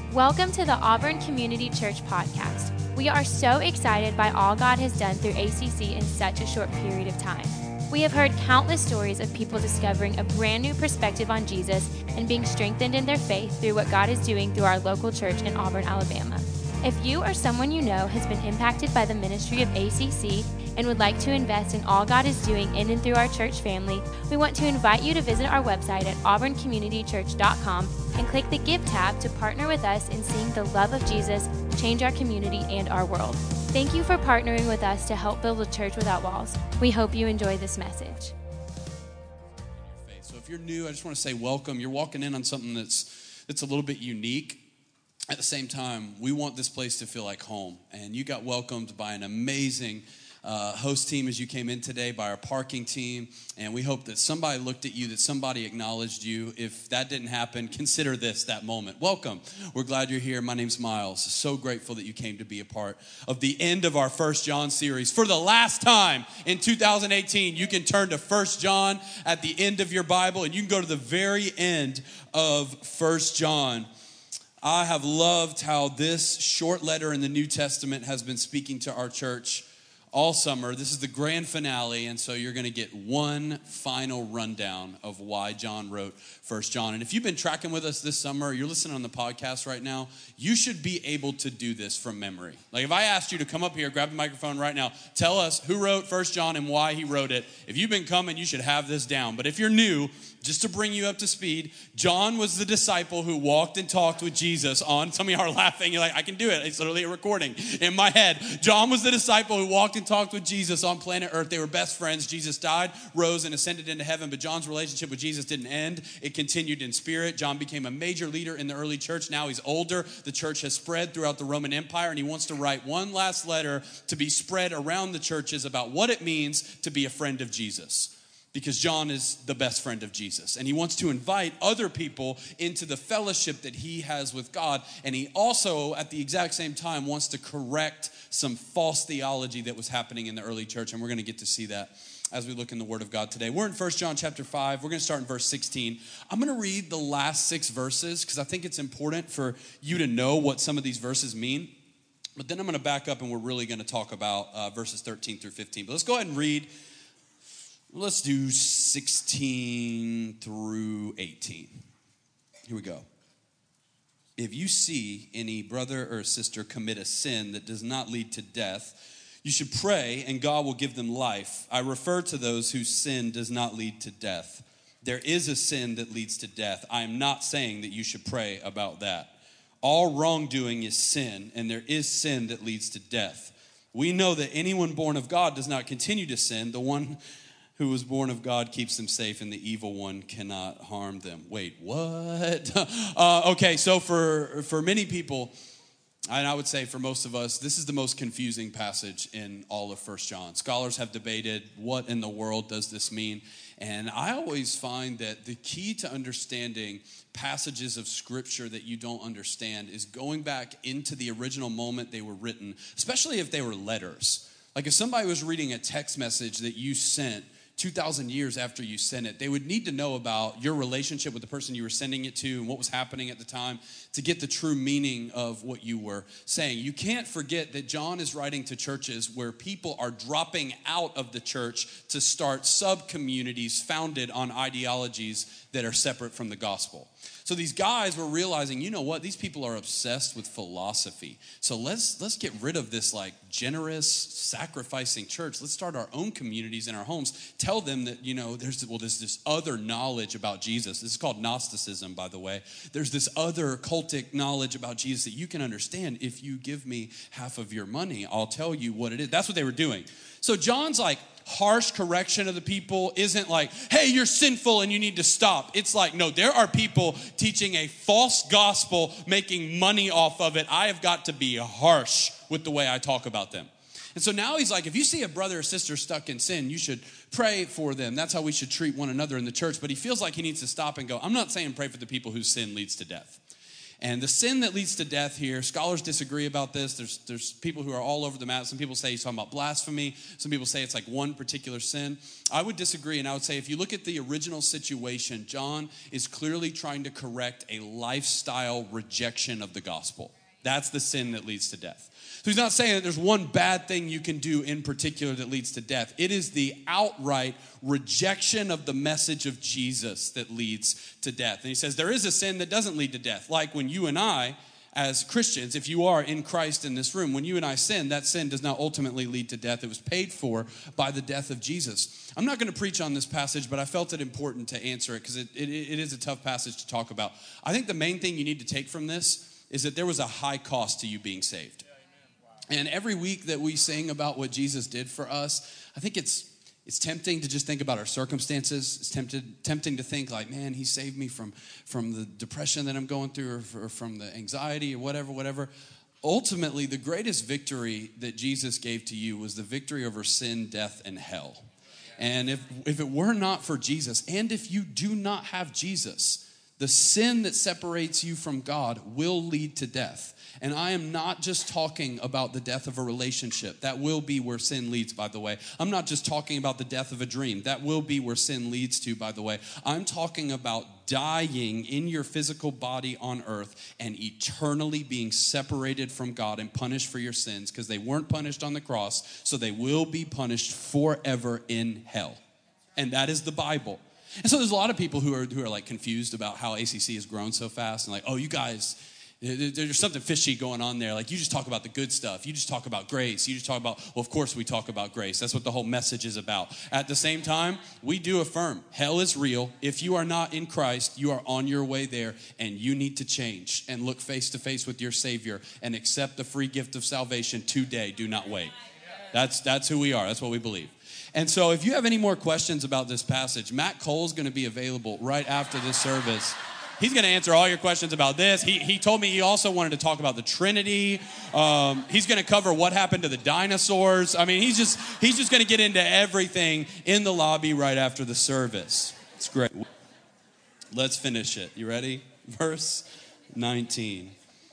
Welcome to the Auburn Community Church podcast. We are so excited by all God has done through ACC in such a short period of time. We have heard countless stories of people discovering a brand new perspective on Jesus and being strengthened in their faith through what God is doing through our local church in Auburn, Alabama. If you or someone you know has been impacted by the ministry of ACC and would like to invest in all God is doing in and through our church family, we want to invite you to visit our website at auburncommunitychurch.com and click the Give tab to partner with us in seeing the love of Jesus change our community and our world. Thank you for partnering with us to help build a church without walls. We hope you enjoy this message. So if you're new, I just want to say welcome. You're walking in on something that's a little bit unique. At the same time, we want this place to feel like home. And you got welcomed by an amazing host team as you came in today, by our parking team. And we hope that somebody looked at you, that somebody acknowledged you. If that didn't happen, consider this that moment. Welcome. We're glad you're here. My name's Miles. So grateful that you came to be a part of the end of our 1 John series. For the last time in 2018, you can turn to 1 John at the end of your Bible, and you can go to the very end of 1 John. I have loved how this short letter in the New Testament has been speaking to our church all summer. This is the grand finale, and so you're going to get one final rundown of why John wrote 1 John. And if you've been tracking with us this summer, you're listening on the podcast right now, you should be able to do this from memory. Like if I asked you to come up here, grab the microphone right now, tell us who wrote 1 John and why he wrote it. If you've been coming, you should have this down. But if you're new, just to bring you up to speed, John was the disciple who walked and talked with Jesus on, some of you are laughing, you're like, I can do it. It's literally a recording in my head. John was the disciple who walked and talked with Jesus on planet Earth. They were best friends. Jesus died, rose, and ascended into heaven, but John's relationship with Jesus didn't end. It continued in spirit. John became a major leader in the early church. Now he's older. The church has spread throughout the Roman Empire, and he wants to write one last letter to be spread around the churches about what it means to be a friend of Jesus. Because John is the best friend of Jesus. And he wants to invite other people into the fellowship that he has with God. And he also, at the exact same time, wants to correct some false theology that was happening in the early church. And we're going to get to see that as we look in the Word of God today. We're in 1 John chapter 5. We're going to start in verse 16. I'm going to read the last 6 verses because I think it's important for you to know what some of these verses mean. But then I'm going to back up and we're really going to talk about verses 13 through 15. But let's go ahead and read. Let's do 16 through 18. Here we go. If you see any brother or sister commit a sin that does not lead to death, you should pray and God will give them life. I refer to those whose sin does not lead to death. There is a sin that leads to death. I am not saying that you should pray about that. All wrongdoing is sin, and there is sin that leads to death. We know that anyone born of God does not continue to sin. The one who was born of God keeps them safe, and the evil one cannot harm them. Wait, what? Okay, so for many people, and I would say for most of us, this is the most confusing passage in all of 1 John. Scholars have debated, what in the world does this mean? And I always find that the key to understanding passages of Scripture that you don't understand is going back into the original moment they were written, especially if they were letters. Like if somebody was reading a text message that you sent 2,000 years after you sent it, they would need to know about your relationship with the person you were sending it to and what was happening at the time to get the true meaning of what you were saying. You can't forget that John is writing to churches where people are dropping out of the church to start sub-communities founded on ideologies that are separate from the gospel. So these guys were realizing, you know what, these people are obsessed with philosophy. So let's get rid of this like generous, sacrificing church. Let's start our own communities in our homes. Tell them that, you know, there's this other knowledge about Jesus. This is called Gnosticism, by the way. There's this other cultic knowledge about Jesus that you can understand. If you give me half of your money, I'll tell you what it is. That's what they were doing. So John's like, harsh correction of the people isn't like, hey, you're sinful and you need to stop. It's like, no, there are people teaching a false gospel, making money off of it. I have got to be harsh with the way I talk about them. And so now he's like, if you see a brother or sister stuck in sin, you should pray for them. That's how we should treat one another in the church. But he feels like he needs to stop and go, I'm not saying pray for the people whose sin leads to death. And the sin that leads to death here, scholars disagree about this. There's people who are all over the map. Some people say he's talking about blasphemy. Some people say it's like one particular sin. I would disagree, and I would say if you look at the original situation, John is clearly trying to correct a lifestyle rejection of the gospel. That's the sin that leads to death. So he's not saying that there's one bad thing you can do in particular that leads to death. It is the outright rejection of the message of Jesus that leads to death. And he says there is a sin that doesn't lead to death. Like when you and I, as Christians, if you are in Christ in this room, when you and I sin, that sin does not ultimately lead to death. It was paid for by the death of Jesus. I'm not going to preach on this passage, but I felt it important to answer it because it is a tough passage to talk about. I think the main thing you need to take from this is that there was a high cost to you being saved. And every week that we sing about what Jesus did for us, I think it's tempting to just think about our circumstances. It's tempting to think like, man, he saved me from the depression that I'm going through or from the anxiety or whatever. Ultimately, the greatest victory that Jesus gave to you was the victory over sin, death, and hell. And if it were not for Jesus, and if you do not have Jesus, the sin that separates you from God will lead to death. And I am not just talking about the death of a relationship. That will be where sin leads, by the way. I'm not just talking about the death of a dream. That will be where sin leads to, by the way. I'm talking about dying in your physical body on earth and eternally being separated from God and punished for your sins because they weren't punished on the cross, so they will be punished forever in hell. And that is the Bible. And so there's a lot of people who are like confused about how ACC has grown so fast and like, oh, you guys, there's something fishy going on there. Like you just talk about the good stuff. You just talk about grace. You just talk about, well, of course we talk about grace. That's what the whole message is about. At the same time, we do affirm hell is real. If you are not in Christ, you are on your way there and you need to change and look face to face with your Savior and accept the free gift of salvation today. Do not wait. That's who we are. That's what we believe. And so if you have any more questions about this passage, Matt Cole's going to be available right after this service. He's going to answer all your questions about this. He told me he also wanted to talk about the Trinity. He's going to cover what happened to the dinosaurs. I mean, he's just going to get into everything in the lobby right after the service. It's great. Let's finish it. You ready? Verse 19.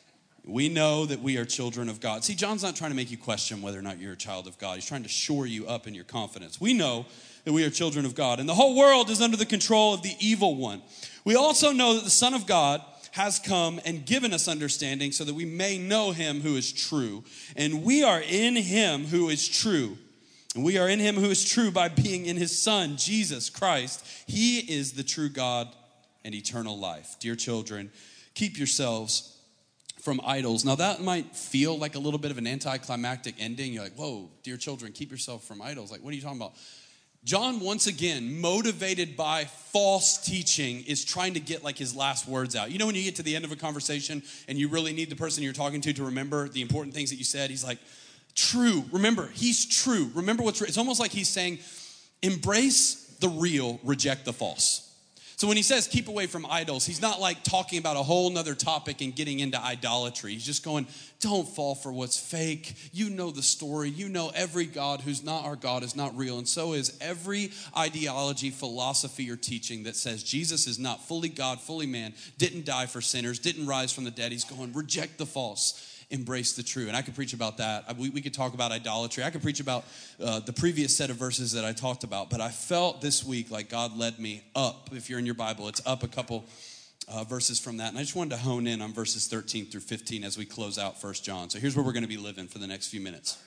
We know that we are children of God. See, John's not trying to make you question whether or not you're a child of God. He's trying to shore you up in your confidence. We know that we are children of God, and the whole world is under the control of the evil one. We also know that the Son of God has come and given us understanding so that we may know him who is true. And we are in him who is true. And we are in him who is true by being in his Son, Jesus Christ. He is the true God and eternal life. Dear children, keep yourselves from idols. Now that might feel like a little bit of an anticlimactic ending. You're like, whoa, dear children, keep yourself from idols. Like, what are you talking about? John, once again, motivated by false teaching, is trying to get like his last words out. You know when you get to the end of a conversation and you really need the person you're talking to remember the important things that you said? He's like, true. Remember, he's true. Remember what's real. It's almost like he's saying, embrace the real, reject the false. So when he says keep away from idols, he's not like talking about a whole nother topic and getting into idolatry. He's just going, don't fall for what's fake. You know the story. You know every God who's not our God is not real. And so is every ideology, philosophy, or teaching that says Jesus is not fully God, fully man, didn't die for sinners, didn't rise from the dead. He's going, reject the false. Embrace the true. And I could preach about that. We could talk about idolatry. I could preach about the previous set of verses that I talked about. But I felt this week like God led me up. If you're in your Bible, it's up a couple verses from that. And I just wanted to hone in on verses 13 through 15 as we close out 1 John. So here's where we're going to be living for the next few minutes.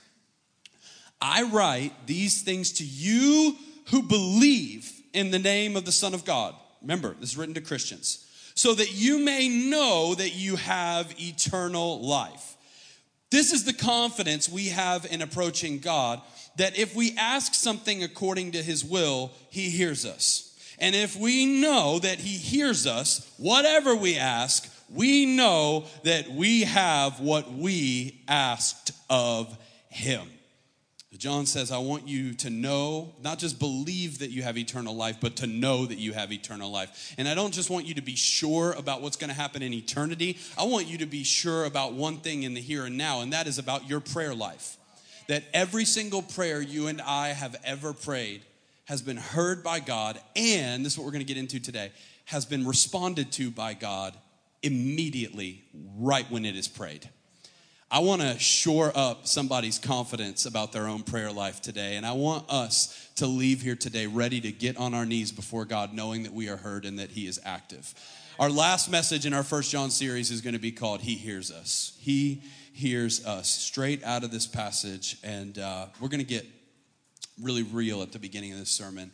I write these things to you who believe in the name of the Son of God. Remember, this is written to Christians. So that you may know that you have eternal life. This is the confidence we have in approaching God, that if we ask something according to his will, he hears us. And if we know that he hears us, whatever we ask, we know that we have what we asked of him. John says, I want you to know, not just believe that you have eternal life, but to know that you have eternal life. And I don't just want you to be sure about what's going to happen in eternity. I want you to be sure about one thing in the here and now, and that is about your prayer life. That every single prayer you and I have ever prayed has been heard by God, and this is what we're going to get into today, has been responded to by God immediately, right when it is prayed. I want to shore up somebody's confidence about their own prayer life today. And I want us to leave here today ready to get on our knees before God, knowing that we are heard and that he is active. Our last message in our 1 John series is going to be called He Hears Us. He hears us, straight out of this passage. And we're going to get really real at the beginning of this sermon.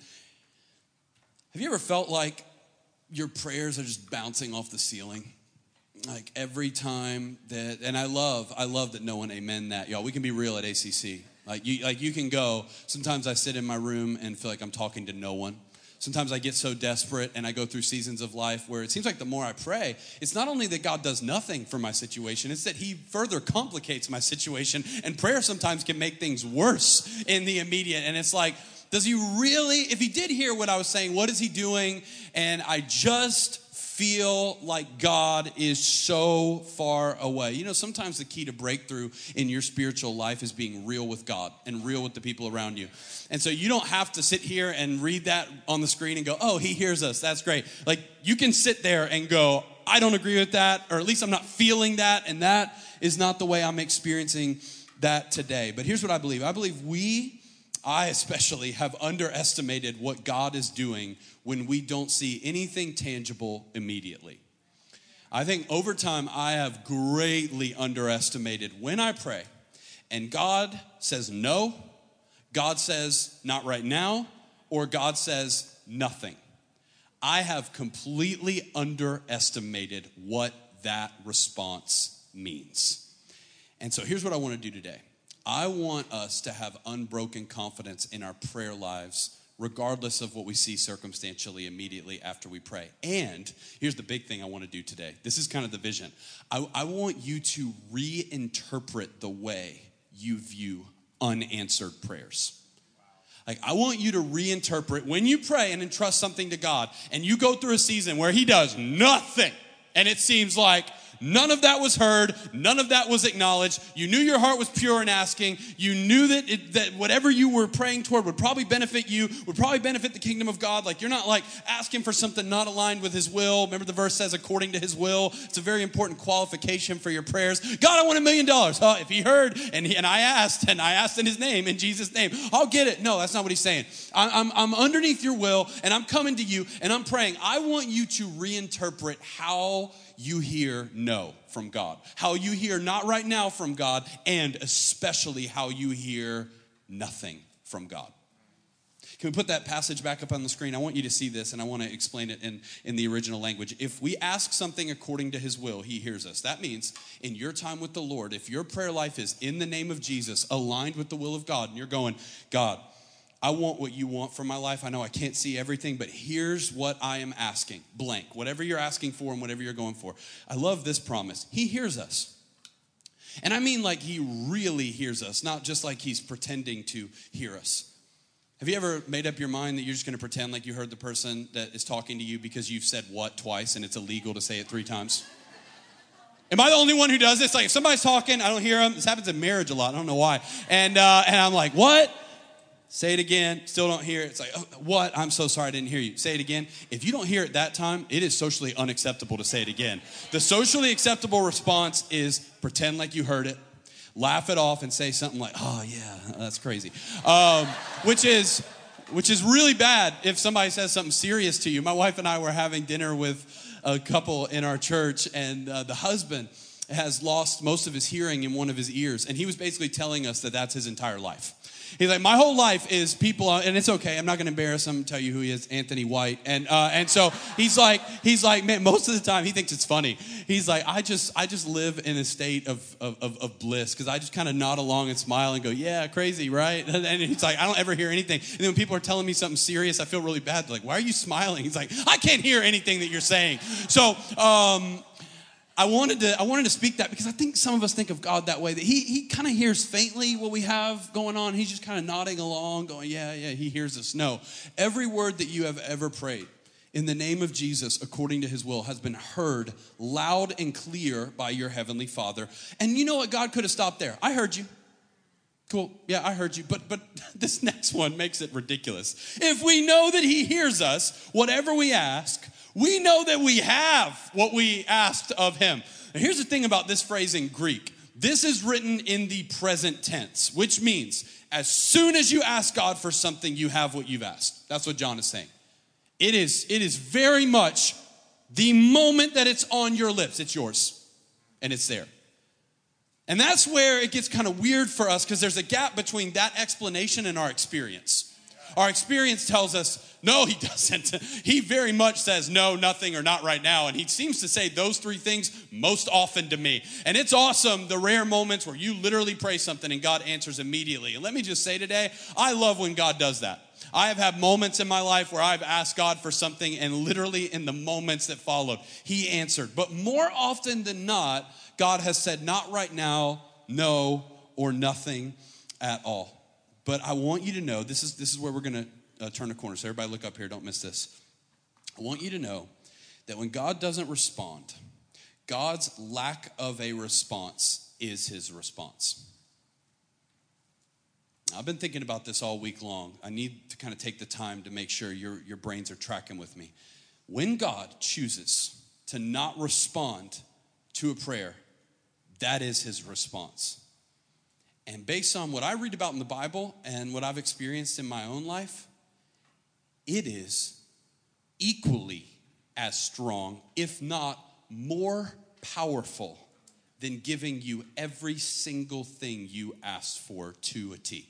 Have you ever felt like your prayers are just bouncing off the ceiling? Like every time that, and I love that no one amen that, y'all. We can be real at ACC. Like you can go. Sometimes I sit in my room and feel like I'm talking to no one. Sometimes I get so desperate and I go through seasons of life where it seems like the more I pray, it's not only that God does nothing for my situation, it's that he further complicates my situation. And prayer sometimes can make things worse in the immediate. And it's like, does he really, if he did hear what I was saying, what is he doing? And I just feel like God is so far away. You know, sometimes the key to breakthrough in your spiritual life is being real with God and real with the people around you. And so you don't have to sit here and read that on the screen and go, oh, he hears us. That's great. Like you can sit there and go, I don't agree with that, or at least I'm not feeling that. And that is not the way I'm experiencing that today. But here's what I believe. I believe I especially have underestimated what God is doing when we don't see anything tangible immediately. I think over time I have greatly underestimated when I pray and God says no, God says not right now, or God says nothing. I have completely underestimated what that response means. And so here's what I want to do today. I want us to have unbroken confidence in our prayer lives, regardless of what we see circumstantially immediately after we pray. And here's the big thing I want to do today. This is kind of the vision. I want you to reinterpret the way you view unanswered prayers. Like, I want you to reinterpret when you pray and entrust something to God, and you go through a season where he does nothing, and it seems like none of that was heard. None of that was acknowledged. You knew your heart was pure in asking. You knew that whatever you were praying toward would probably benefit you, would probably benefit the kingdom of God. Like you're not like asking for something not aligned with his will. Remember the verse says according to his will. It's a very important qualification for your prayers. God, I want $1 million. Oh, if he heard and I asked in his name, in Jesus' name, I'll get it. No, that's not what he's saying. I'm underneath your will and I'm coming to you and I'm praying. I want you to reinterpret how you hear no from God, how you hear not right now from God, and especially how you hear nothing from God. Can we put that passage back up on the screen? I want you to see this, and I want to explain it in the original language. If we ask something according to his will, he hears us. That means in your time with the Lord, if your prayer life is in the name of Jesus, aligned with the will of God, and you're going, God, I want what you want for my life. I know I can't see everything, but here's what I am asking. Blank. Whatever you're asking for and whatever you're going for. I love this promise. He hears us. And I mean like he really hears us, not just like he's pretending to hear us. Have you ever made up your mind that you're just going to pretend like you heard the person that is talking to you because you've said what twice and it's illegal to say it 3 times? Am I the only one who does this? Like if somebody's talking, I don't hear them. This happens in marriage a lot. I don't know why. And I'm like, what? Say it again, still don't hear it. It's like, oh, what? I'm so sorry I didn't hear you. Say it again. If you don't hear it that time, it is socially unacceptable to say it again. The socially acceptable response is pretend like you heard it, laugh it off, and say something like, oh, yeah, that's crazy. Which is really bad if somebody says something serious to you. My wife and I were having dinner with a couple in our church, and the husband has lost most of his hearing in one of his ears, and he was basically telling us that that's his entire life. He's like, my whole life is people, and it's okay. I'm not going to embarrass him, tell you who he is, Anthony White. And so he's like, man, most of the time he thinks it's funny. He's like, I just live in a state of bliss because I just kind of nod along and smile and go, yeah, crazy, right? And he's like, I don't ever hear anything. And then when people are telling me something serious, I feel really bad. They're like, why are you smiling? He's like, I can't hear anything that you're saying. So, I wanted to speak that because I think some of us think of God that way, that he kind of hears faintly what we have going on. He's just kind of nodding along, going, yeah, he hears us. No, every word that you have ever prayed in the name of Jesus, according to his will, has been heard loud and clear by your heavenly Father. And you know what? God could have stopped there. I heard you. Cool. Yeah, I heard you. But this next one makes it ridiculous. If we know that he hears us, whatever we ask, We know that we have what we asked of him. Now, here's the thing about this phrase in Greek. This is written in the present tense, which means as soon as you ask God for something, you have what you've asked. That's what John is saying. It is very much the moment that it's on your lips, it's yours, and it's there. And that's where it gets kind of weird for us, because there's a gap between that explanation and our experience. Our experience tells us, no, he doesn't. He very much says no, nothing, or not right now. And he seems to say those three things most often to me. And it's awesome, the rare moments where you literally pray something and God answers immediately. And let me just say today, I love when God does that. I have had moments in my life where I've asked God for something, and literally in the moments that followed, he answered. But more often than not, God has said not right now, no, or nothing at all. But I want you to know, this is where we're going to turn the corner. So everybody look up here, don't miss this. I want you to know that when God doesn't respond, God's lack of a response is his response. I've been thinking about this all week long. I need to kind of take the time to make sure your brains are tracking with me. When God chooses to not respond to a prayer, that is his response. And based on what I read about in the Bible and what I've experienced in my own life, it is equally as strong, if not more powerful, than giving you every single thing you asked for to a T.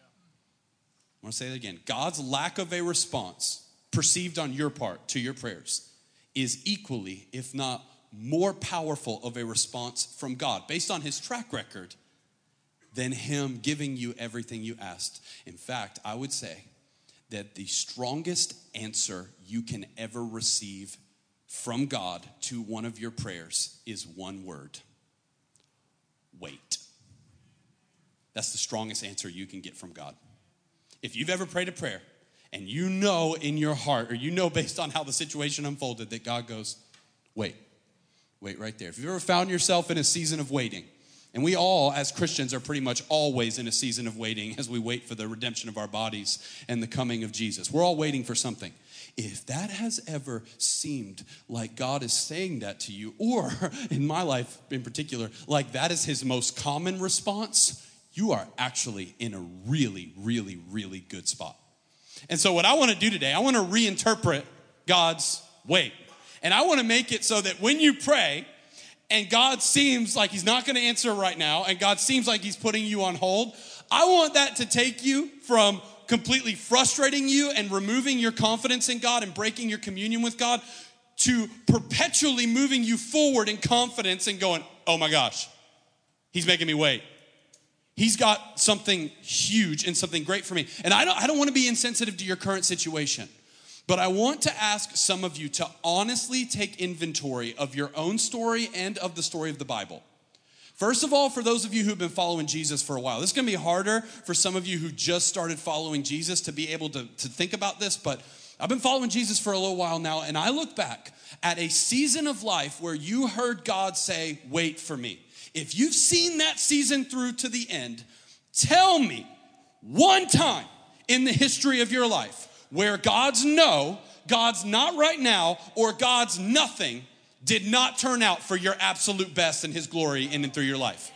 I want to say that again. God's lack of a response perceived on your part to your prayers is equally, if not more powerful of a response from God, based on his track record, than him giving you everything you asked. In fact, I would say that the strongest answer you can ever receive from God to one of your prayers is one word: wait. That's the strongest answer you can get from God. If you've ever prayed a prayer and you know in your heart, or you know based on how the situation unfolded, that God goes, wait right there. If you've ever found yourself in a season of waiting, and we all, as Christians, are pretty much always in a season of waiting as we wait for the redemption of our bodies and the coming of Jesus. We're all waiting for something. If that has ever seemed like God is saying that to you, or in my life in particular, like that is his most common response, you are actually in a really, really, really good spot. And so what I want to do today, I want to reinterpret God's wait. And I want to make it so that when you pray, and God seems like he's not going to answer right now, and God seems like he's putting you on hold, I want that to take you from completely frustrating you and removing your confidence in God and breaking your communion with God to perpetually moving you forward in confidence and going, oh my gosh, he's making me wait. He's got something huge and something great for me. And I don't want to be insensitive to your current situation, but I want to ask some of you to honestly take inventory of your own story and of the story of the Bible. First of all, for those of you who've been following Jesus for a while, this is going to be harder for some of you who just started following Jesus to be able to think about this, but I've been following Jesus for a little while now, and I look back at a season of life where you heard God say, wait for me. If you've seen that season through to the end, tell me one time in the history of your life where God's no, God's not right now, or God's nothing did not turn out for your absolute best in his glory in and through your life.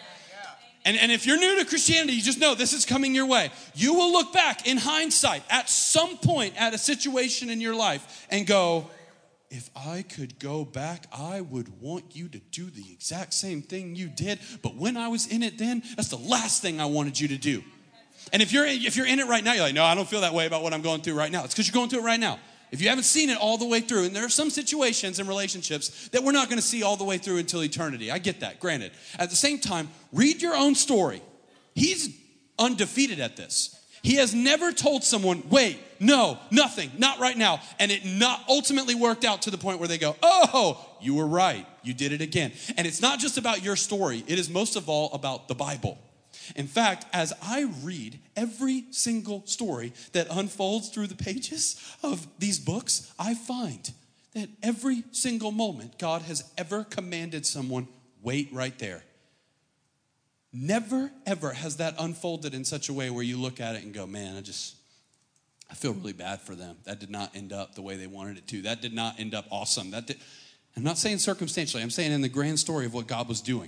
And if you're new to Christianity, you just know this is coming your way. You will look back in hindsight at some point at a situation in your life and go, if I could go back, I would want you to do the exact same thing you did. But when I was in it then, that's the last thing I wanted you to do. And if you're in it right now, you're like, no, I don't feel that way about what I'm going through right now. It's because you're going through it right now. If you haven't seen it all the way through, and there are some situations and relationships that we're not going to see all the way through until eternity. I get that, granted. At the same time, read your own story. He's undefeated at this. He has never told someone, wait, no, nothing, not right now. And it not ultimately worked out to the point where they go, oh, you were right. You did it again. And it's not just about your story. It is most of all about the Bible. In fact, as I read every single story that unfolds through the pages of these books, I find that every single moment God has ever commanded someone, wait right there. Never, ever has that unfolded in such a way where you look at it and go, man, I feel really bad for them. That did not end up the way they wanted it to. That did not end up awesome. I'm not saying circumstantially. I'm saying in the grand story of what God was doing.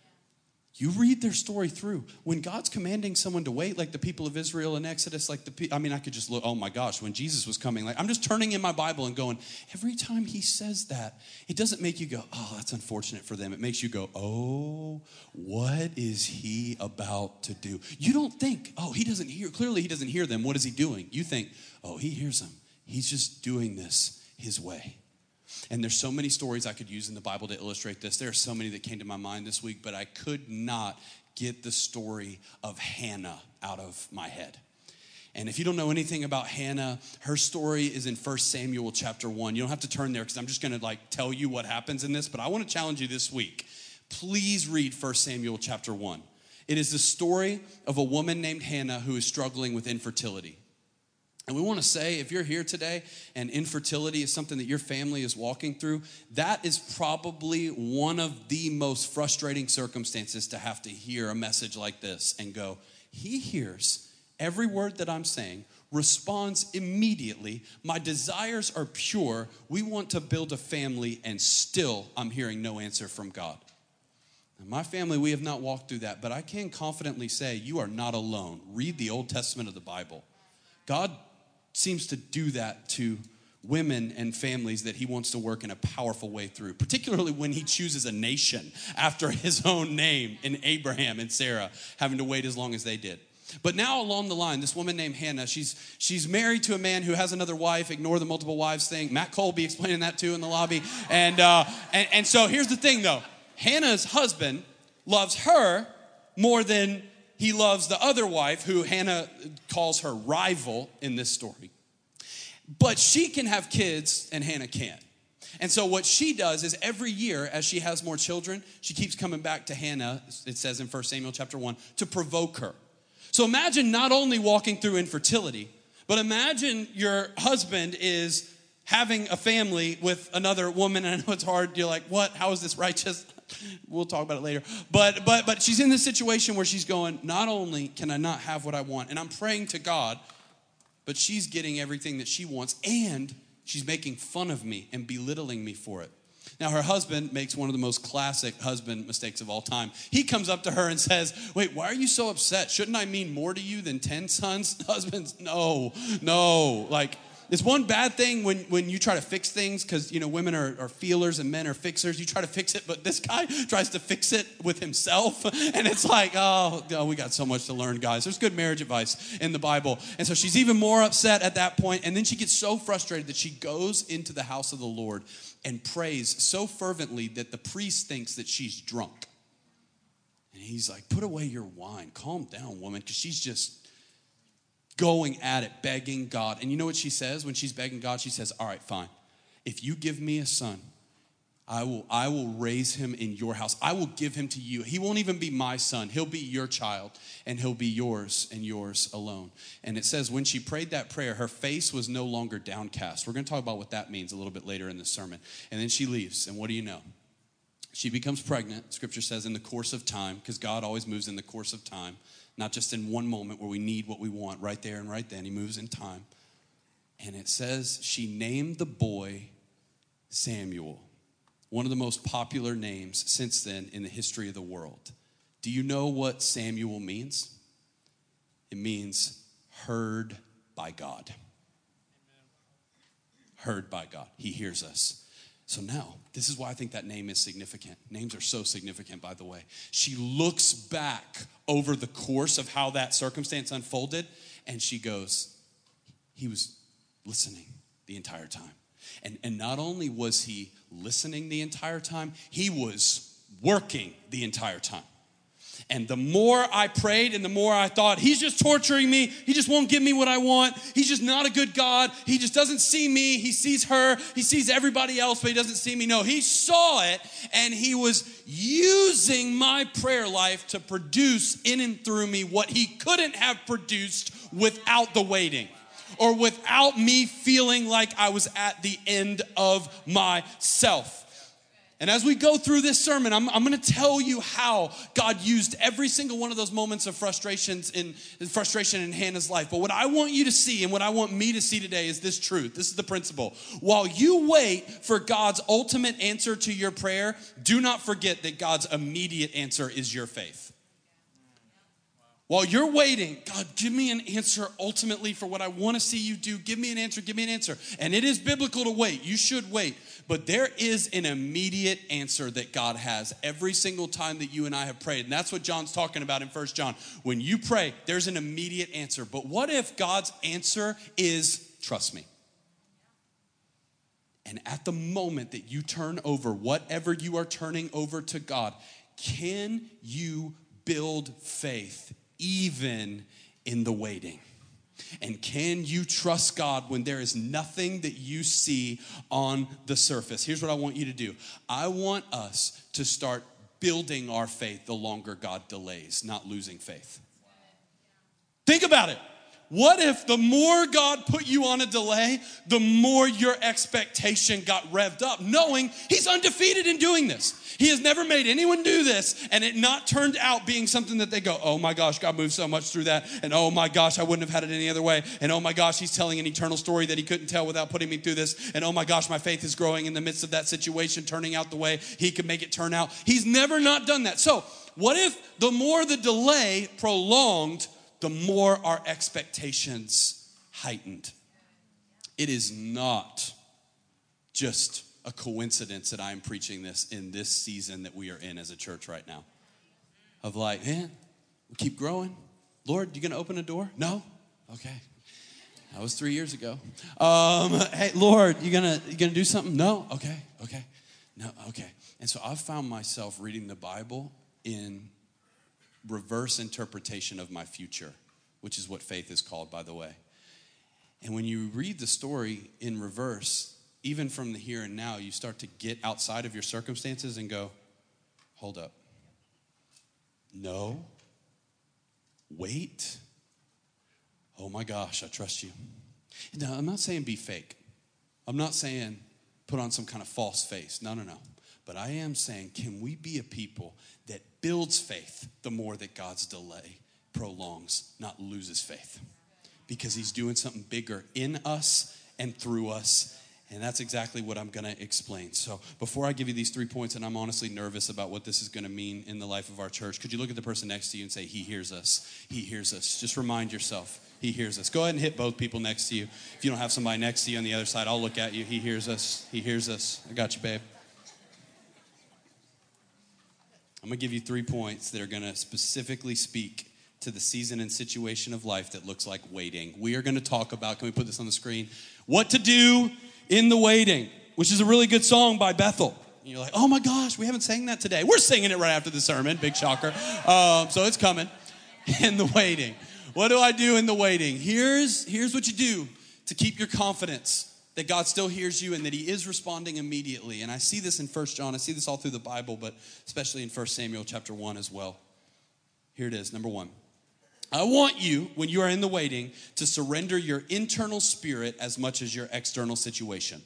You read their story through. When God's commanding someone to wait, like the people of Israel in Exodus, I could just look, oh my gosh, when Jesus was coming, I'm just turning in my Bible and going, every time he says that, it doesn't make you go, oh, that's unfortunate for them. It makes you go, oh, what is he about to do? You don't think, oh, clearly he doesn't hear them. What is he doing? You think, oh, he hears them. He's just doing this his way. And there's so many stories I could use in the Bible to illustrate this. There are so many that came to my mind this week, but I could not get the story of Hannah out of my head. And if you don't know anything about Hannah, her story is in 1 Samuel chapter 1. You don't have to turn there because I'm just going to tell you what happens in this, but I want to challenge you this week. Please read 1 Samuel chapter 1. It is the story of a woman named Hannah who is struggling with infertility. And we want to say, if you're here today and infertility is something that your family is walking through, that is probably one of the most frustrating circumstances to have to hear a message like this and go, he hears every word that I'm saying, responds immediately, my desires are pure, we want to build a family, and still I'm hearing no answer from God. In my family, we have not walked through that, but I can confidently say you are not alone. Read the Old Testament of the Bible. God seems to do that to women and families that he wants to work in a powerful way through, particularly when he chooses a nation after his own name in Abraham and Sarah, having to wait as long as they did. But now along the line, this woman named Hannah, she's married to a man who has another wife. Ignore the multiple wives thing. Matt Colby explaining that too in the lobby. And so here's the thing though. Hannah's husband loves her more than he loves the other wife, who Hannah calls her rival in this story. But she can have kids and Hannah can't. And so what she does is every year as she has more children, she keeps coming back to Hannah, it says in 1 Samuel chapter 1, to provoke her. So imagine not only walking through infertility, but imagine your husband is having a family with another woman. And I know it's hard. You're like, what? How is this righteous? We'll talk about it later. But she's in this situation where she's going, not only can I not have what I want, and I'm praying to God, but she's getting everything that she wants, and she's making fun of me and belittling me for it. Now, her husband makes one of the most classic husband mistakes of all time. He comes up to her and says, wait, why are you so upset? Shouldn't I mean more to you than 10 sons? Husbands, no. It's one bad thing when you try to fix things because, women are feelers and men are fixers. You try to fix it, but this guy tries to fix it with himself. And it's like, oh, we got so much to learn, guys. There's good marriage advice in the Bible. And so she's even more upset at that point. And then she gets so frustrated that she goes into the house of the Lord and prays so fervently that the priest thinks that she's drunk. And he's like, put away your wine. Calm down, woman, because she's just going at it, begging God. And you know what she says when she's begging God? She says, all right, fine. If you give me a son, I will raise him in your house. I will give him to you. He won't even be my son. He'll be your child, and he'll be yours and yours alone. And it says when she prayed that prayer, her face was no longer downcast. We're going to talk about what that means a little bit later in the sermon. And then she leaves, and what do you know? She becomes pregnant, Scripture says, in the course of time, because God always moves in the course of time. Not just in one moment where we need what we want right there and right then. He moves in time. And it says she named the boy Samuel, one of the most popular names since then in the history of the world. Do you know what Samuel means? It means heard by God. Heard by God. He hears us. So now, this is why I think that name is significant. Names are so significant, by the way. She looks back over the course of how that circumstance unfolded, and she goes, he was listening the entire time. And not only was he listening the entire time, he was working the entire time. And the more I prayed and the more I thought, he's just torturing me. He just won't give me what I want. He's just not a good God. He just doesn't see me. He sees her. He sees everybody else, but he doesn't see me. No, he saw it, and he was using my prayer life to produce in and through me what he couldn't have produced without the waiting, or without me feeling like I was at the end of myself. And as we go through this sermon, I'm going to tell you how God used every single one of those moments of frustration in Hannah's life. But what I want you to see and what I want me to see today is this truth. This is the principle. While you wait for God's ultimate answer to your prayer, do not forget that God's immediate answer is your faith. While you're waiting, God, give me an answer ultimately for what I want to see you do. Give me an answer, give me an answer. And it is biblical to wait. You should wait. But there is an immediate answer that God has every single time that you and I have prayed. And that's what John's talking about in 1 John. When you pray, there's an immediate answer. But what if God's answer is, trust me? And at the moment that you turn over whatever you are turning over to God, can you build faith even in the waiting? And can you trust God when there is nothing that you see on the surface? Here's what I want you to do. I want us to start building our faith the longer God delays, not losing faith. Think about it. What if the more God put you on a delay, the more your expectation got revved up, knowing He's undefeated in doing this? He has never made anyone do this and it not turned out being something that they go, oh my gosh, God moved so much through that. And oh my gosh, I wouldn't have had it any other way. And oh my gosh, He's telling an eternal story that He couldn't tell without putting me through this. And oh my gosh, my faith is growing in the midst of that situation, turning out the way He could make it turn out. He's never not done that. So what if the more the delay prolonged, the more our expectations heightened? It is not just a coincidence that I'm preaching this in this season that we are in as a church right now. Of like, man, we keep growing. Lord, you gonna open a door? No? Okay. That was 3 years ago. Hey, Lord, you gonna do something? No? Okay. No, okay. And so I've found myself reading the Bible in reverse interpretation of my future, which is what faith is called, by the way. And when you read the story in reverse, even from the here and now, you start to get outside of your circumstances and go, hold up. No. Wait. Oh my gosh, I trust you. Now, I'm not saying be fake. I'm not saying put on some kind of false face. No. But I am saying, can we be a people that builds faith the more that God's delay prolongs, not loses faith? Because He's doing something bigger in us and through us. And that's exactly what I'm going to explain. So before I give you these 3 points, and I'm honestly nervous about what this is going to mean in the life of our church, could you look at the person next to you and say, He hears us. He hears us. Just remind yourself, He hears us. Go ahead and hit both people next to you. If you don't have somebody next to you on the other side, I'll look at you. He hears us. He hears us. I got you, babe. I'm going to give you 3 points that are going to specifically speak to the season and situation of life that looks like waiting. We are going to talk about, can we put this on the screen? What to do in the waiting, which is a really good song by Bethel. And you're like, oh my gosh, we haven't sang that today. We're singing it right after the sermon, big shocker. So it's coming. In the waiting. What do I do in the waiting? Here's what you do to keep your confidence that God still hears you and that He is responding immediately. And I see this in 1 John. I see this all through the Bible, but especially in 1 Samuel chapter 1 as well. Here it is, number 1. I want you, when you are in the waiting, to surrender your internal spirit as much as your external situation.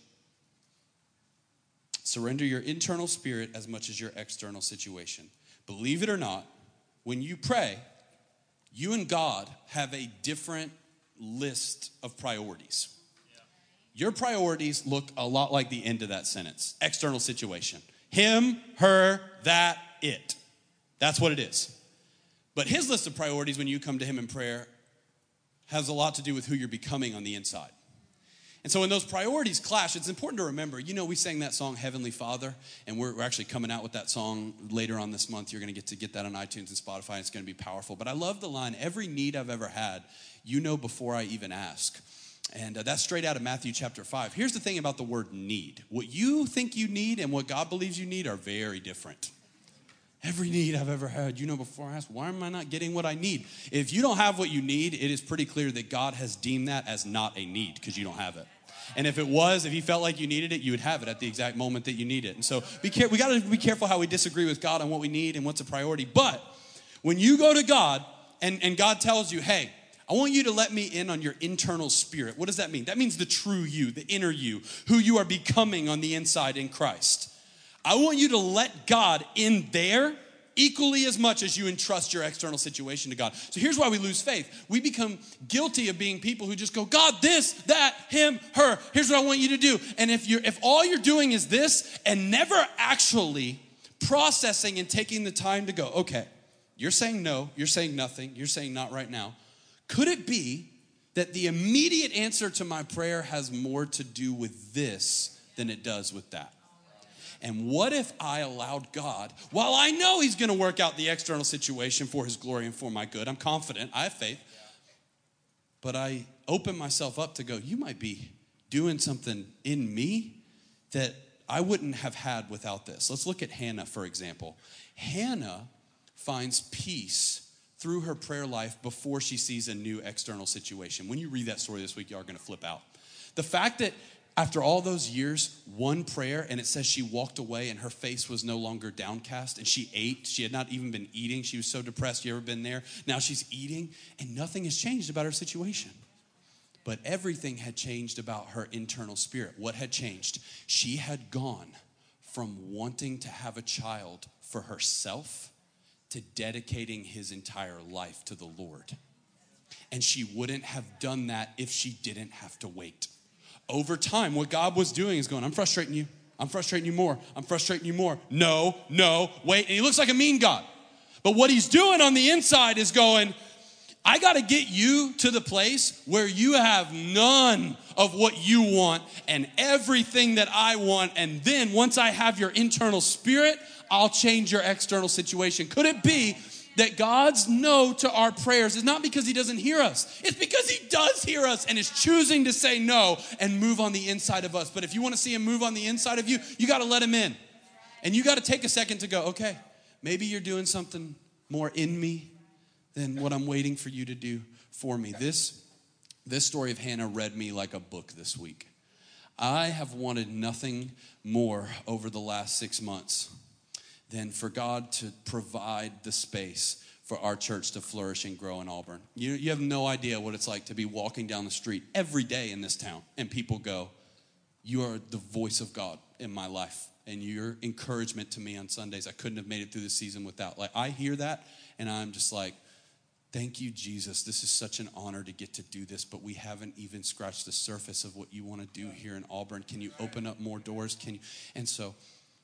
Surrender your internal spirit as much as your external situation. Believe it or not, when you pray, you and God have a different list of priorities. Your priorities look a lot like the end of that sentence. External situation. Him, her, that, it. That's what it is. But His list of priorities when you come to Him in prayer has a lot to do with who you're becoming on the inside. And so when those priorities clash, it's important to remember, we sang that song, Heavenly Father, and we're actually coming out with that song later on this month. You're going to get that on iTunes and Spotify. It's going to be powerful. But I love the line, every need I've ever had, you know before I even ask. And that's straight out of Matthew chapter 5. Here's the thing about the word need. What you think you need and what God believes you need are very different. Every need I've ever had, before I ask, why am I not getting what I need? If you don't have what you need, it is pretty clear that God has deemed that as not a need because you don't have it. And if He felt like you needed it, you would have it at the exact moment that you need it. And so we got to be careful how we disagree with God on what we need and what's a priority. But when you go to God and God tells you, hey, I want you to let me in on your internal spirit. What does that mean? That means the true you, the inner you, who you are becoming on the inside in Christ. I want you to let God in there equally as much as you entrust your external situation to God. So here's why we lose faith. We become guilty of being people who just go, God, this, that, him, her. Here's what I want you to do. And if all you're doing is this and never actually processing and taking the time to go, okay, you're saying no, you're saying nothing, you're saying not right now. Could it be that the immediate answer to my prayer has more to do with this than it does with that? And what if I allowed God, while I know he's going to work out the external situation for his glory and for my good, I'm confident, I have faith, but I open myself up to go, you might be doing something in me that I wouldn't have had without this. Let's look at Hannah, for example. Hannah finds peace through her prayer life before she sees a new external situation. When you read that story this week, you are going to flip out. The fact that after all those years, one prayer, and it says she walked away and her face was no longer downcast, and she ate. She had not even been eating. She was so depressed. You ever been there? Now she's eating, and nothing has changed about her situation. But everything had changed about her internal spirit. What had changed? She had gone from wanting to have a child for herself to dedicating his entire life to the Lord. And she wouldn't have done that if she didn't have to wait. Over time, what God was doing is going, I'm frustrating you. I'm frustrating you more. I'm frustrating you more. No, wait. And he looks like a mean God. But what he's doing on the inside is going, I got to get you to the place where you have none of what you want and everything that I want. And then once I have your internal spirit, I'll change your external situation. Could it be that God's no to our prayers is not because he doesn't hear us. It's because he does hear us and is choosing to say no and move on the inside of us. But if you want to see him move on the inside of you, you got to let him in. And you got to take a second to go, okay, maybe you're doing something more in me than what I'm waiting for you to do for me. This story of Hannah read me like a book this week. I have wanted nothing more over the last 6 months than for God to provide the space for our church to flourish and grow in Auburn. You have no idea what it's like to be walking down the street every day in this town and people go, you are the voice of God in my life and your encouragement to me on Sundays. I couldn't have made it through the season without. Like, I hear that and I'm just like, thank you, Jesus. This is such an honor to get to do this, but we haven't even scratched the surface of what you want to do here in Auburn. Can you open up more doors? And so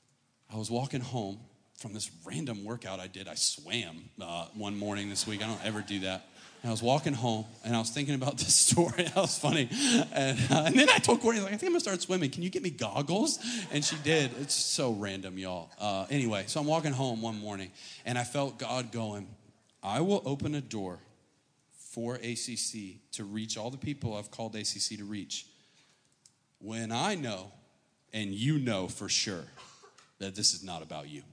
I was walking home from this random workout I did. I swam one morning this week. I don't ever do that. And I was walking home, and I was thinking about this story. That was funny. And then I told Courtney, I think I'm going to start swimming. Can you get me goggles? And she did. It's so random, y'all. Anyway, so I'm walking home one morning, and I felt God going, I will open a door for ACC to reach all the people I've called ACC to reach when I know, and you know for sure, that this is not about you.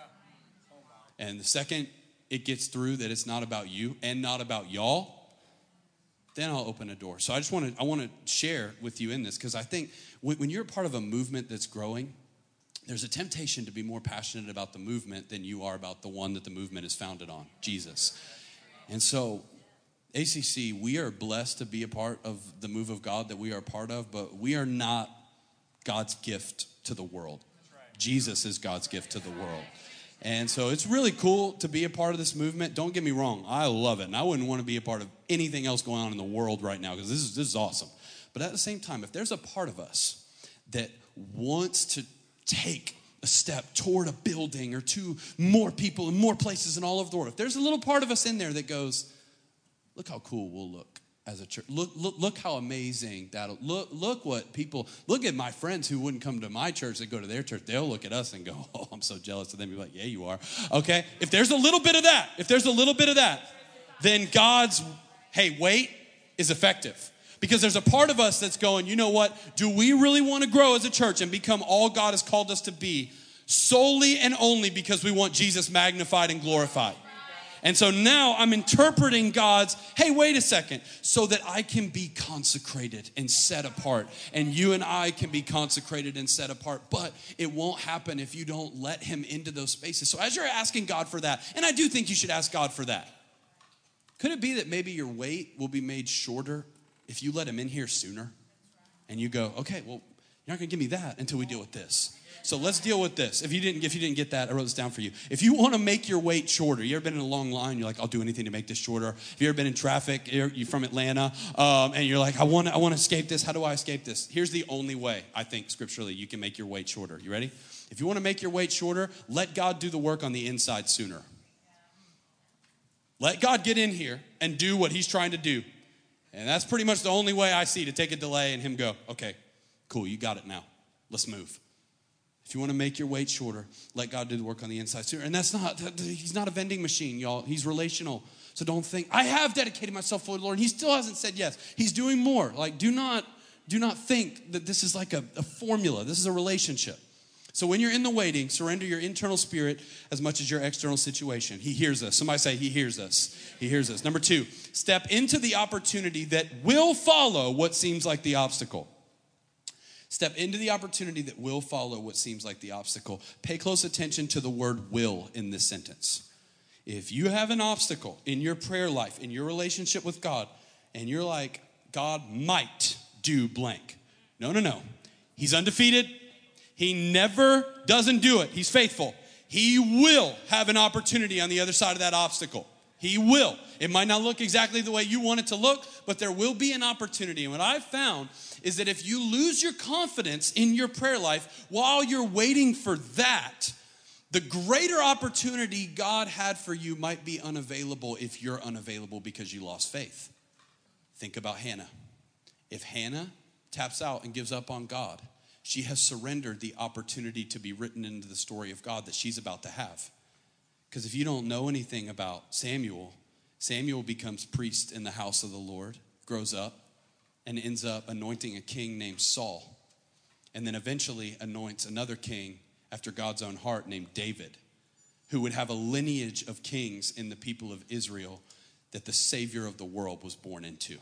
And the second it gets through that it's not about you and not about y'all, then I'll open a door. So I want to share with you in this, because I think when you're a part of a movement that's growing, there's a temptation to be more passionate about the movement than you are about the one that the movement is founded on, Jesus. And so ACC, we are blessed to be a part of the move of God that we are a part of, but we are not God's gift to the world. Jesus is God's gift to the world. And so it's really cool to be a part of this movement. Don't get me wrong. I love it. And I wouldn't want to be a part of anything else going on in the world right now, because this is awesome. But at the same time, if there's a part of us that wants to take a step toward a building or to more people in more places and all over the world, if there's a little part of us in there that goes, look how cool we'll look as a church. Look how amazing that'll look what people look at. My friends who wouldn't come to my church, they go to their church, they'll look at us and go, oh, I'm so jealous of them. Be like, yeah, you are. Okay. If there's a little bit of that, then God's, hey, wait is effective. Because there's a part of us that's going, you know what? Do we really want to grow as a church and become all God has called us to be solely and only because we want Jesus magnified and glorified? And so now I'm interpreting God's, hey, wait a second, so that I can be consecrated and set apart. And you and I can be consecrated and set apart. But it won't happen if you don't let him into those spaces. So as you're asking God for that, and I do think you should ask God for that, could it be that maybe your wait will be made shorter if you let him in here sooner? And you go, okay, well, You're not going to give me that until we deal with this. So let's deal with this. If you didn't get that, I wrote this down for you. If you want to make your wait shorter, you ever been in a long line? You're like, I'll do anything to make this shorter. Have you ever been in traffic? You're from Atlanta, and you're like, I want to escape this. How do I escape this? Here's the only way, I think, scripturally, you can make your wait shorter. You ready? If you want to make your wait shorter, let God do the work on the inside sooner. Let God get in here and do what he's trying to do. And that's pretty much the only way I see to take a delay and him go, okay, cool, you got it now. Let's move. If you want to make your wait shorter, let God do the work on the inside sooner. And he's not a vending machine, y'all. He's relational. So don't think, I have dedicated myself for the Lord. And he still hasn't said yes. He's doing more. Like, do not think that this is like a formula. This is a relationship. So when you're in the waiting, surrender your internal spirit as much as your external situation. He hears us. Somebody say, he hears us. He hears us. Number 2, step into the opportunity that will follow what seems like the obstacle. Step into the opportunity that will follow what seems like the obstacle. Pay close attention to the word will in this sentence. If you have an obstacle in your prayer life, in your relationship with God, and you're like, God might do blank. No. He's undefeated. He never doesn't do it. He's faithful. He will have an opportunity on the other side of that obstacle. He will. It might not look exactly the way you want it to look, but there will be an opportunity. And what I've found is that if you lose your confidence in your prayer life while you're waiting for that, the greater opportunity God had for you might be unavailable if you're unavailable because you lost faith. Think about Hannah. If Hannah taps out and gives up on God, she has surrendered the opportunity to be written into the story of God that she's about to have. Because if you don't know anything about Samuel becomes priest in the house of the Lord, grows up, and ends up anointing a king named Saul. And then eventually anoints another king after God's own heart named David, who would have a lineage of kings in the people of Israel that the Savior of the world was born into.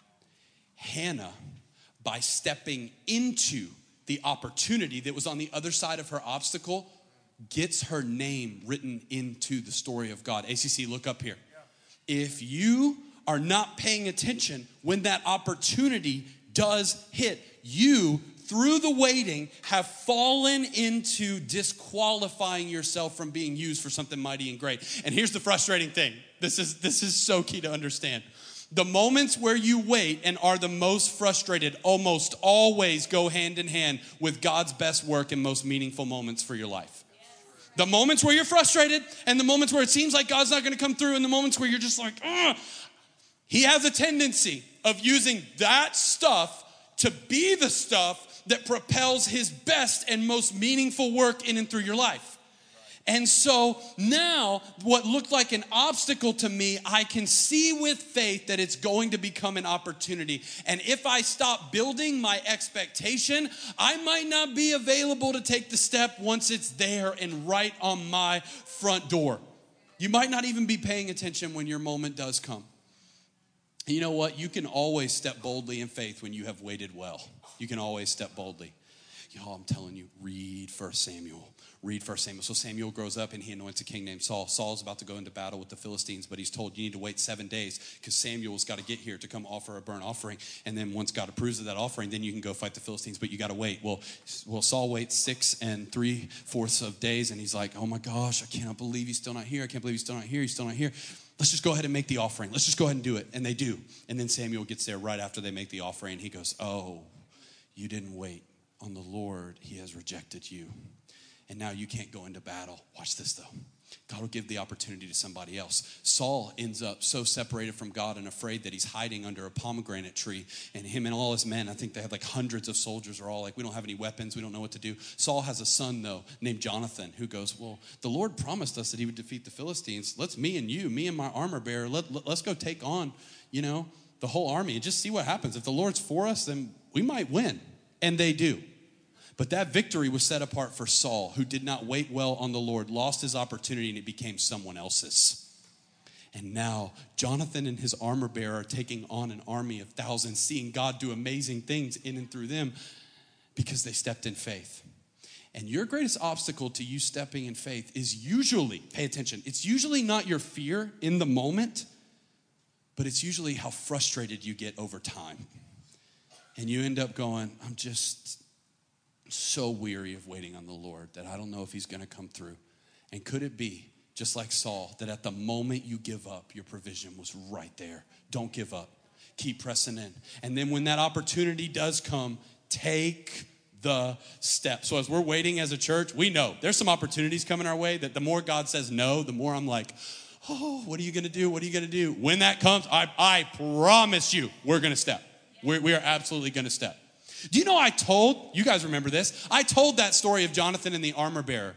Hannah, by stepping into the opportunity that was on the other side of her obstacle, gets her name written into the story of God. ACC, look up here. If you are not paying attention when that opportunity does hit, you, through the waiting, have fallen into disqualifying yourself from being used for something mighty and great. And here's the frustrating thing. This is so key to understand. The moments where you wait and are the most frustrated almost always go hand in hand with God's best work and most meaningful moments for your life. The moments where you're frustrated and the moments where it seems like God's not going to come through and the moments where you're just like, ugh. He has a tendency of using that stuff to be the stuff that propels his best and most meaningful work in and through your life. And so now what looked like an obstacle to me, I can see with faith that it's going to become an opportunity. And if I stop building my expectation, I might not be available to take the step once it's there and right on my front door. You might not even be paying attention when your moment does come. And you know what? You can always step boldly in faith when you have waited well. You can always step boldly. Y'all, I'm telling you, read 1 Samuel. Read 1 Samuel. So Samuel grows up and he anoints a king named Saul. Saul's about to go into battle with the Philistines, but he's told you need to wait 7 days because Samuel's got to get here to come offer a burnt offering. And then once God approves of that offering, then you can go fight the Philistines, but you got to wait. Well, Saul waits 6 3/4 of days and he's like, oh my gosh, I cannot believe he's still not here. I can't believe he's still not here. He's still not here. Let's just go ahead and make the offering. Let's just go ahead and do it. And they do. And then Samuel gets there right after they make the offering. And he goes, oh, you didn't wait on the Lord. He has rejected you. And now you can't go into battle. Watch this though. God will give the opportunity to somebody else. Saul ends up so separated from God and afraid that he's hiding under a pomegranate tree. And him and all his men, I think they had like hundreds of soldiers, are all like, we don't have any weapons. We don't know what to do. Saul has a son though, named Jonathan, who goes, well, the Lord promised us that he would defeat the Philistines. Let's me and my armor bearer, let's go take on, the whole army and just see what happens. If the Lord's for us, then we might win. And they do. But that victory was set apart for Saul, who did not wait well on the Lord, lost his opportunity, and it became someone else's. And now Jonathan and his armor bearer are taking on an army of thousands, seeing God do amazing things in and through them because they stepped in faith. And your greatest obstacle to you stepping in faith is usually, pay attention, it's usually not your fear in the moment, but it's usually how frustrated you get over time. And you end up going, so weary of waiting on the Lord that I don't know if he's going to come through. And could it be, just like Saul, that at the moment you give up, your provision was right there? Don't give up. Keep pressing in. And then when that opportunity does come, take the step. So as we're waiting as a church, we know there's some opportunities coming our way that the more God says no, the more I'm like, oh, what are you going to do? What are you going to do? When that comes, I promise you, we're going to step. We are absolutely going to step. Do you know you guys remember this? I told that story of Jonathan and the armor bearer.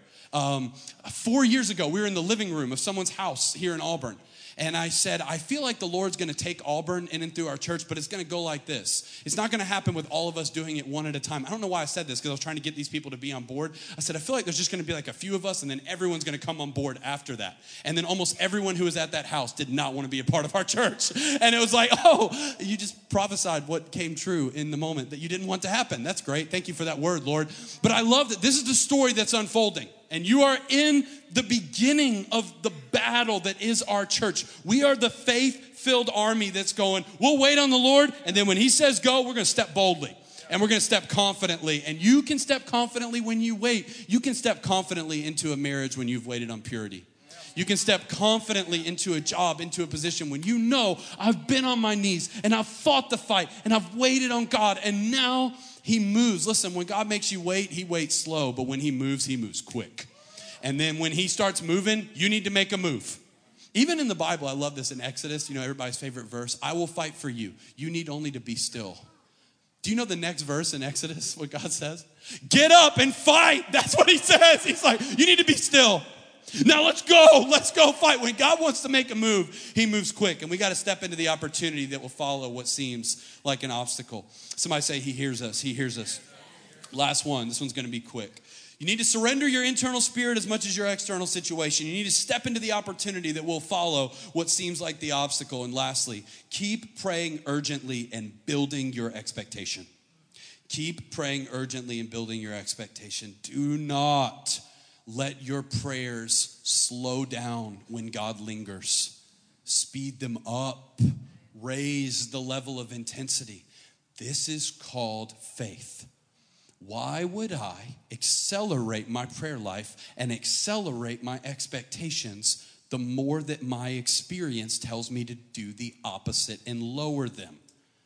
4 years ago, we were in the living room of someone's house here in Auburn. And I said, I feel like the Lord's going to take Auburn in and through our church, but it's going to go like this. It's not going to happen with all of us doing it one at a time. I don't know why I said this, because I was trying to get these people to be on board. I said, I feel like there's just going to be like a few of us, and then everyone's going to come on board after that. And then almost everyone who was at that house did not want to be a part of our church. And it was like, oh, you just prophesied what came true in the moment that you didn't want to happen. That's great. Thank you for that word, Lord. But I love that this is the story that's unfolding. And you are in the beginning of the battle that is our church. We are the faith-filled army that's going, we'll wait on the Lord, and then when he says go, we're going to step boldly. And we're going to step confidently. And you can step confidently when you wait. You can step confidently into a marriage when you've waited on purity. You can step confidently into a job, into a position when you know, I've been on my knees, and I've fought the fight, and I've waited on God, and now he moves. Listen, when God makes you wait, he waits slow, but when he moves quick. And then when he starts moving, you need to make a move. Even in the Bible, I love this in Exodus, everybody's favorite verse, I will fight for you. You need only to be still. Do you know the next verse in Exodus, what God says? Get up and fight. That's what he says. He's like, you need to be still. Now let's go fight. When God wants to make a move, he moves quick. And we got to step into the opportunity that will follow what seems like an obstacle. Somebody say, he hears us. He hears us. Last one. This one's going to be quick. You need to surrender your internal spirit as much as your external situation. You need to step into the opportunity that will follow what seems like the obstacle. And lastly, keep praying urgently and building your expectation. Keep praying urgently and building your expectation. Do not let your prayers slow down when God lingers. Speed them up. Raise the level of intensity. This is called faith. Why would I accelerate my prayer life and accelerate my expectations the more that my experience tells me to do the opposite and lower them?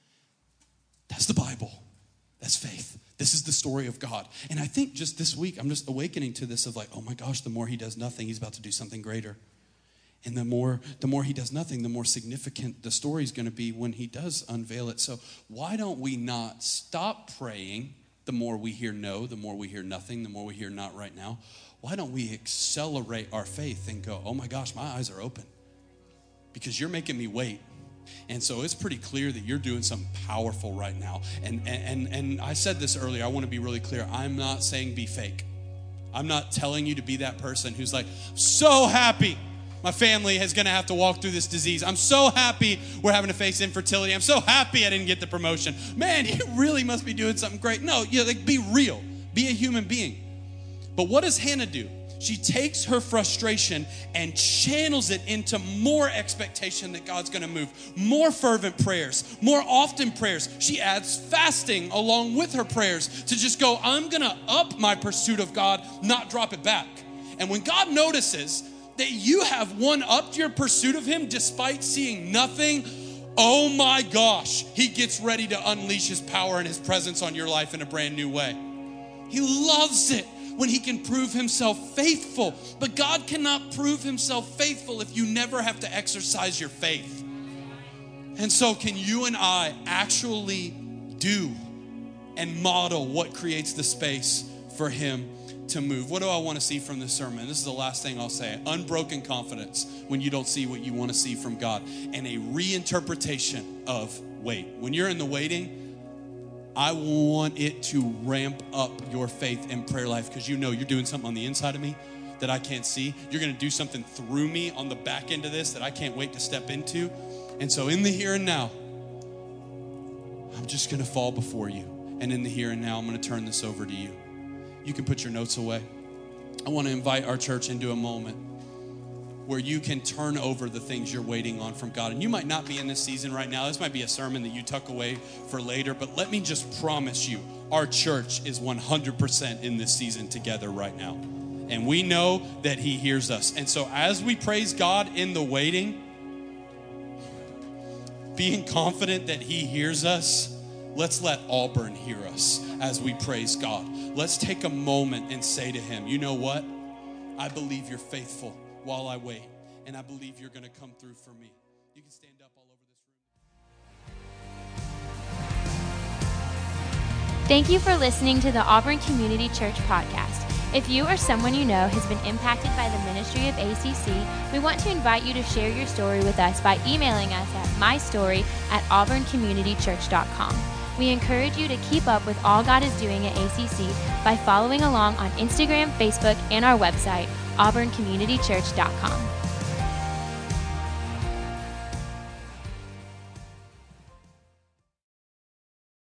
That's the Bible. That's faith. This is the story of God. And I think just this week, I'm just awakening to this of like, oh my gosh, the more he does nothing, he's about to do something greater. And the more he does nothing, the more significant the story is going to be when he does unveil it. So why don't we not stop praying the more we hear no, the more we hear nothing, the more we hear not right now? Why don't we accelerate our faith and go, oh my gosh, my eyes are open because you're making me wait. And so it's pretty clear that you're doing something powerful right now. And I said this earlier, I want to be really clear. I'm not saying be fake. I'm not telling you to be that person who's like, so happy my family is going to have to walk through this disease. I'm so happy we're having to face infertility. I'm so happy I didn't get the promotion. Man, you really must be doing something great. No, be real. Be a human being. But what does Hannah do? She takes her frustration and channels it into more expectation that God's going to move. More fervent prayers, more often prayers. She adds fasting along with her prayers to just go, I'm going to up my pursuit of God, not drop it back. And when God notices that you have one-upped your pursuit of Him despite seeing nothing, oh my gosh, He gets ready to unleash His power and His presence on your life in a brand new way. He loves it when He can prove Himself faithful. But God cannot prove Himself faithful if you never have to exercise your faith. And so can you and I actually do and model what creates the space for Him to move? What do I want to see from this sermon? This is the last thing I'll say. Unbroken confidence when you don't see what you want to see from God. And a reinterpretation of wait. When you're in the waiting, I want it to ramp up your faith and prayer life because you know you're doing something on the inside of me that I can't see. You're going to do something through me on the back end of this that I can't wait to step into. And so in the here and now, I'm just going to fall before you. And in the here and now, I'm going to turn this over to you. You can put your notes away. I want to invite our church into a moment where you can turn over the things you're waiting on from God. And you might not be in this season right now. This might be a sermon that you tuck away for later. But let me just promise you, our church is 100% in this season together right now. And we know that he hears us. And so as we praise God in the waiting, being confident that he hears us, let's let Auburn hear us as we praise God. Let's take a moment and say to him, you know what? I believe you're faithful while I wait. And I believe you're going to come through for me. You can stand up all over this room. Thank you for listening to the Auburn Community Church podcast. If you or someone you know has been impacted by the ministry of ACC, we want to invite you to share your story with us by emailing us at mystory@auburncommunitychurch.com. We encourage you to keep up with all God is doing at ACC by following along on Instagram, Facebook, and our website, auburncommunitychurch.com.